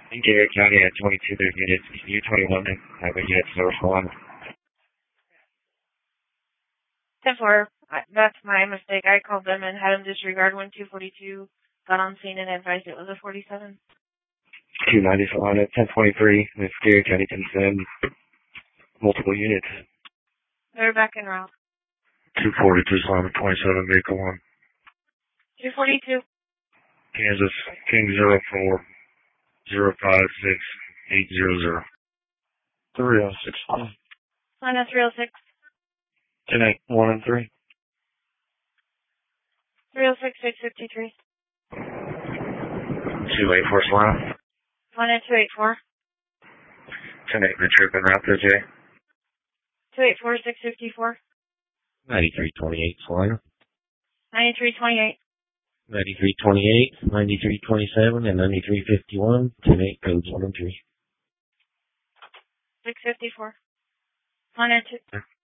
In Garrett County at 22 units, U21 have a unit service one. 10-4. That's my mistake. I called them and had them disregard when 242 got on scene and advised it was a 47. 295 at 1023. It's Garrett County can send multiple units. They're back en route. 242 Slime 27 vehicle 1. 242. Kansas King 04 056800. 306. Line of 306. 10 1 and 3. 306 653. 284 Slime. Line of 284. 10 8 Richard and Route J. 284 654. 9328 Slime. 9328. 9328, 9327, and 9351. 10 8 codes 1 and 3. 654. Line of 2.